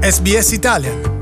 SBS Italian.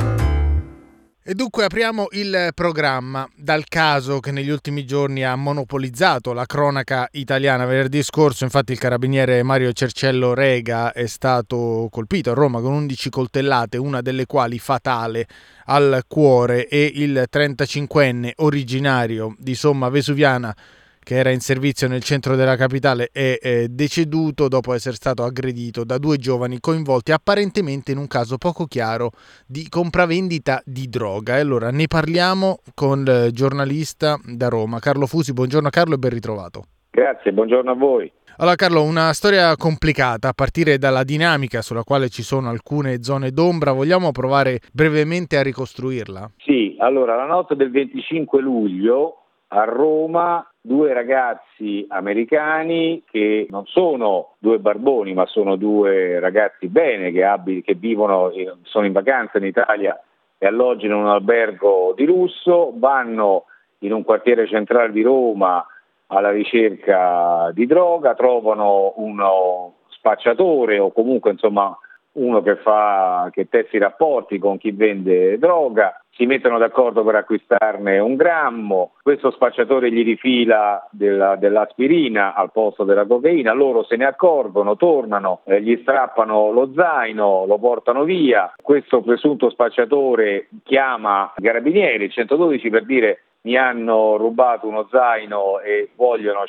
E dunque apriamo il programma dal caso che negli ultimi giorni ha monopolizzato la cronaca italiana. Venerdì scorso, infatti, il carabiniere Mario Cerciello Rega è stato colpito a Roma con 11 coltellate, una delle quali fatale al cuore, e il 35enne originario di Somma Vesuviana, che era in servizio nel centro della capitale, è deceduto dopo essere stato aggredito da due giovani coinvolti apparentemente in un caso poco chiaro di compravendita di droga. E allora ne parliamo con il giornalista da Roma, Carlo Fusi. Buongiorno Carlo e ben ritrovato. Grazie, buongiorno a voi. Allora Carlo, una storia complicata a partire dalla dinamica sulla quale ci sono alcune zone d'ombra. Vogliamo provare brevemente a ricostruirla? Sì, allora la notte del 25 luglio a Roma due ragazzi americani, che non sono due barboni ma sono due ragazzi bene che vivono, sono in vacanza in Italia e alloggiano in un albergo di lusso, vanno in un quartiere centrale di Roma alla ricerca di droga, trovano uno spacciatore o comunque insomma uno che tessa i rapporti con chi vende droga, si mettono d'accordo per acquistarne 1 grammo, questo spacciatore gli rifila dell'aspirina al posto della cocaina, loro se ne accorgono, tornano, gli strappano lo zaino, lo portano via, questo presunto spacciatore chiama i carabinieri, il 112, per dire: mi hanno rubato uno zaino e vogliono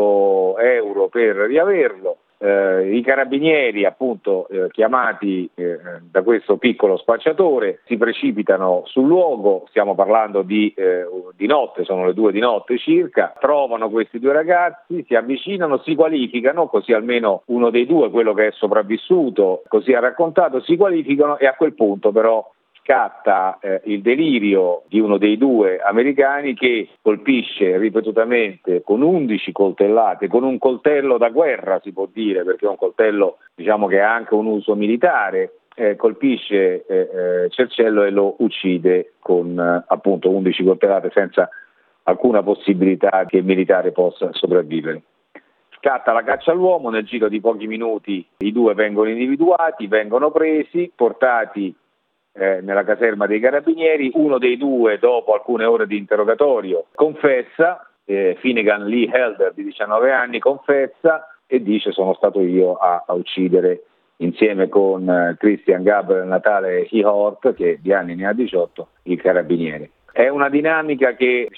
100 euro per riaverlo. I carabinieri, appunto, chiamati da questo piccolo spacciatore, si precipitano sul luogo, stiamo parlando di notte, sono le 2 di notte circa, trovano questi due ragazzi, si avvicinano, si qualificano, così almeno uno dei due, quello che è sopravvissuto, così ha raccontato, si qualificano, e a quel punto però scatta il delirio di uno dei due americani, che colpisce ripetutamente con 11 coltellate, con un coltello da guerra si può dire, perché è un coltello diciamo che ha anche un uso militare, colpisce Cerciello e lo uccide con appunto 11 coltellate, senza alcuna possibilità che il militare possa sopravvivere. Scatta la caccia all'uomo, nel giro di pochi minuti i due vengono individuati, vengono presi, portati nella caserma dei carabinieri. Uno dei due, dopo alcune ore di interrogatorio, confessa, Finnegan Lee Helder di 19 anni confessa e dice: sono stato io a uccidere, insieme con Christian Gabriel Natale Ihort, che di anni ne ha 18, il carabiniere. È una dinamica che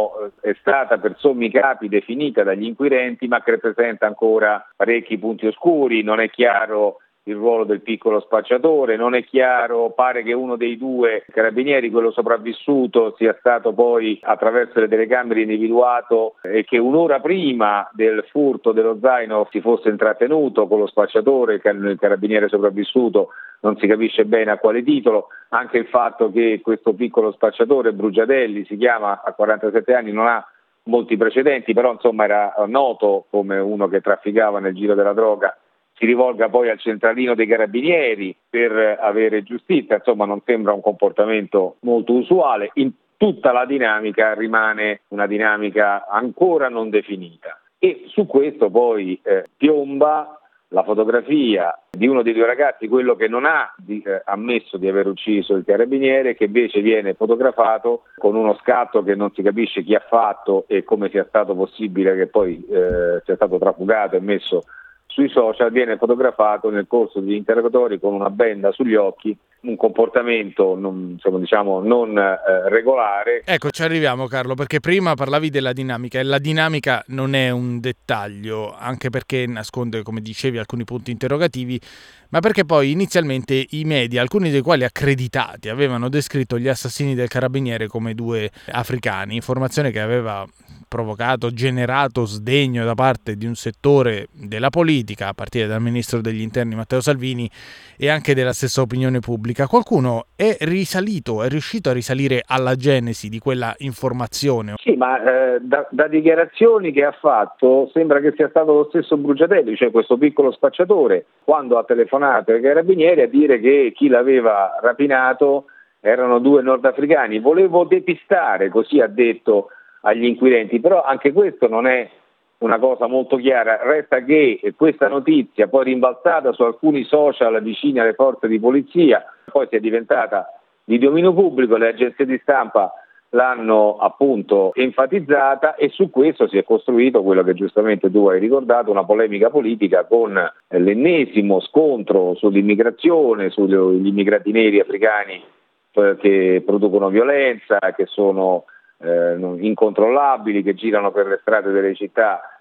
è stata per sommi capi definita dagli inquirenti, ma che presenta ancora parecchi punti oscuri. Non è chiaro il ruolo del piccolo spacciatore, non è chiaro, pare che uno dei due carabinieri, quello sopravvissuto, sia stato poi attraverso le telecamere individuato e che un'ora prima del furto dello zaino si fosse intrattenuto con lo spacciatore, il carabiniere sopravvissuto, non si capisce bene a quale titolo. Anche il fatto che questo piccolo spacciatore, Brugiadelli si chiama, a 47 anni, non ha molti precedenti, però insomma era noto come uno che trafficava nel giro della droga, si rivolga poi al centralino dei carabinieri per avere giustizia. Insomma, non sembra un comportamento molto usuale. In tutta la dinamica rimane una dinamica ancora non definita, e su questo poi piomba la fotografia di uno dei due ragazzi, quello che non ha ammesso di aver ucciso il carabiniere, che invece viene fotografato con uno scatto che non si capisce chi ha fatto e come sia stato possibile che poi sia stato trafugato e messo sui social. Viene fotografato nel corso degli interrogatori con una benda sugli occhi, un comportamento non regolare. Ecco, ci arriviamo Carlo, perché prima parlavi della dinamica, e la dinamica non è un dettaglio, anche perché nasconde, come dicevi, alcuni punti interrogativi, ma perché poi inizialmente i media, alcuni dei quali accreditati, avevano descritto gli assassini del carabiniere come due africani, informazione che aveva generato sdegno da parte di un settore della politica, a partire dal ministro degli interni Matteo Salvini e anche della stessa opinione pubblica. Qualcuno è riuscito a risalire alla genesi di quella informazione? Sì, ma da dichiarazioni che ha fatto sembra che sia stato lo stesso Brugiadelli, cioè questo piccolo spacciatore, quando ha telefonato ai carabinieri a dire che chi l'aveva rapinato erano due nordafricani. Volevo depistare, così ha detto agli inquirenti, però anche questo non è una cosa molto chiara. Resta che questa notizia, poi rimbalzata su alcuni social vicini alle forze di polizia, poi si è diventata di dominio pubblico, le agenzie di stampa l'hanno appunto enfatizzata e su questo si è costruito quello che giustamente tu hai ricordato, una polemica politica con l'ennesimo scontro sull'immigrazione, sugli immigrati neri africani che producono violenza, che sono incontrollabili, che girano per le strade delle città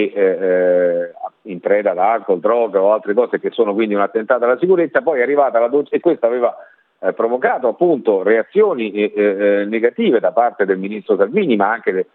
e in preda ad alcol, droga o altre cose, che sono quindi un attentato alla sicurezza. Poi è arrivata la e questo aveva provocato appunto reazioni negative da parte del ministro Salvini, ma anche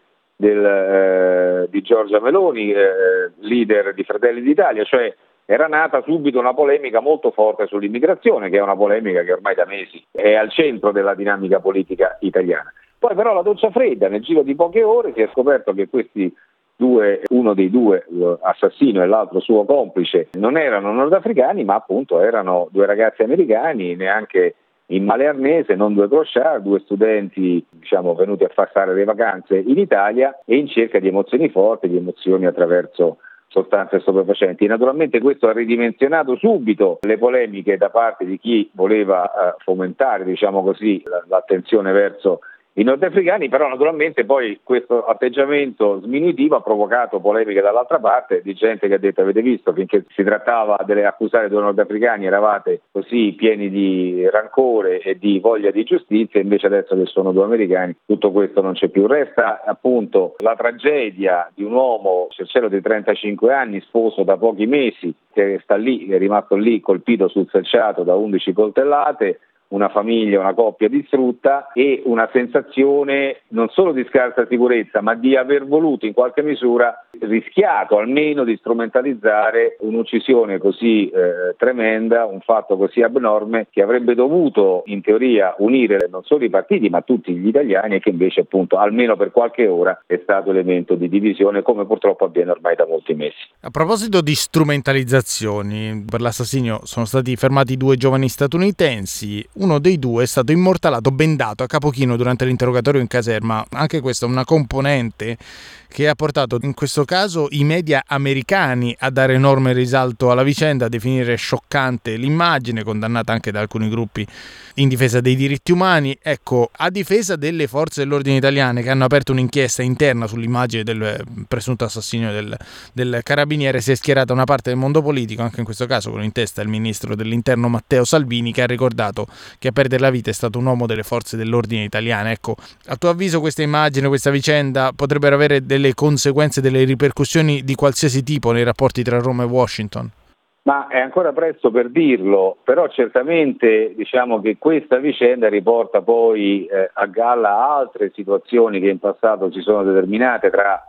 di Giorgia Meloni, leader di Fratelli d'Italia, cioè era nata subito una polemica molto forte sull'immigrazione, che è una polemica che ormai da mesi è al centro della dinamica politica italiana. Poi però la doccia fredda, nel giro di poche ore si è scoperto che questi due, uno dei due assassino e l'altro suo complice, non erano nordafricani, ma appunto erano due ragazzi americani, neanche in male arnese, non due clochard, due studenti venuti a passare le vacanze in Italia e in cerca di emozioni forti, di emozioni attraverso sostanze stupefacenti. Naturalmente questo ha ridimensionato subito le polemiche da parte di chi voleva fomentare, l'attenzione verso i nordafricani, però naturalmente poi questo atteggiamento sminuitivo ha provocato polemiche dall'altra parte, di gente che ha detto: avete visto, finché si trattava di accusare due nordafricani eravate così pieni di rancore e di voglia di giustizia, invece adesso che sono due americani tutto questo non c'è più. Resta appunto la tragedia di un uomo, Cerciello, di 35 anni, sposo da pochi mesi, che sta lì, è rimasto lì colpito sul selciato da 11 coltellate, una famiglia, una coppia distrutta e una sensazione non solo di scarsa sicurezza, ma di aver voluto in qualche misura, rischiato almeno di strumentalizzare un'uccisione così tremenda, un fatto così abnorme, che avrebbe dovuto in teoria unire non solo i partiti ma tutti gli italiani, e che invece appunto almeno per qualche ora è stato elemento di divisione, come purtroppo avviene ormai da molti mesi. A proposito di strumentalizzazioni, per l'assassinio sono stati fermati due giovani statunitensi. Uno dei due è stato immortalato bendato a capo chino durante l'interrogatorio in caserma. Anche questa è una componente che ha portato in questo caso i media americani a dare enorme risalto alla vicenda, a definire scioccante l'immagine, condannata anche da alcuni gruppi in difesa dei diritti umani. Ecco, a difesa delle forze dell'ordine italiane, che hanno aperto un'inchiesta interna sull'immagine del presunto assassinio del carabiniere, si è schierata una parte del mondo politico, anche in questo caso con in testa il ministro dell'interno Matteo Salvini, che ha ricordato che a perdere la vita è stato un uomo delle forze dell'ordine italiane. Ecco, a tuo avviso questa immagine, questa vicenda potrebbero avere delle conseguenze, delle ripercussioni di qualsiasi tipo nei rapporti tra Roma e Washington? Ma è ancora presto per dirlo, però certamente che questa vicenda riporta poi a galla altre situazioni che in passato si sono determinate tra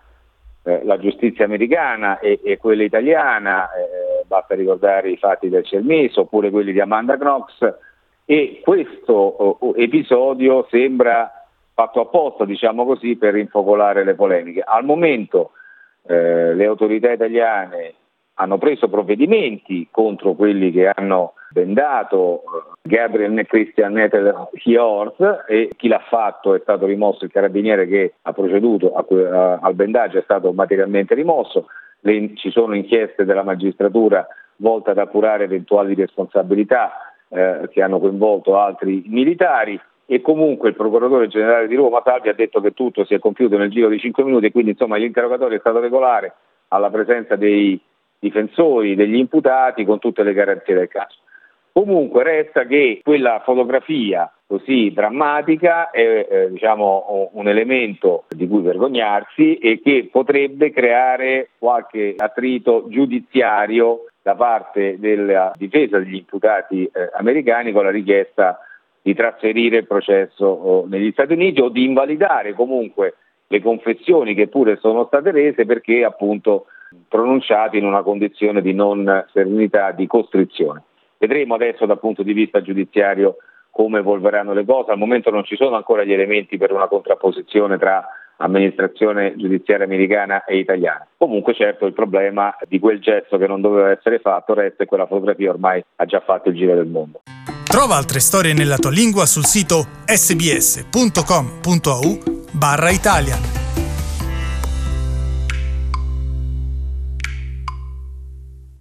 la giustizia americana e quella italiana, basta ricordare i fatti del Cermeso oppure quelli di Amanda Knox, e questo episodio sembra fatto apposta, per rinfocolare le polemiche. Al momento le autorità italiane hanno preso provvedimenti contro quelli che hanno bendato Gabriel Christian Nettel-Hjorth, e chi l'ha fatto è stato rimosso, il carabiniere che ha proceduto al bendaggio è stato materialmente rimosso. Ci sono inchieste della magistratura volte ad appurare eventuali responsabilità che hanno coinvolto altri militari, e comunque il procuratore generale di Roma Salvi ha detto che tutto si è compiuto nel giro di 5 minuti, e quindi l'interrogatorio è stato regolare, alla presenza dei difensori, degli imputati, con tutte le garanzie del caso. Comunque resta che quella fotografia così drammatica è un elemento di cui vergognarsi, e che potrebbe creare qualche attrito giudiziario da parte della difesa degli imputati americani, con la richiesta di trasferire il processo negli Stati Uniti, o di invalidare comunque le confessioni che pure sono state rese, perché appunto pronunciate in una condizione di non serenità, di costrizione. Vedremo adesso dal punto di vista giudiziario come evolveranno le cose. Al momento non ci sono ancora gli elementi per una contrapposizione tra amministrazione giudiziaria americana e italiana. Comunque certo il problema di quel gesto che non doveva essere fatto resta, e quella fotografia ormai ha già fatto il giro del mondo. Trova altre storie nella tua lingua sul sito sbs.com.au/Italia.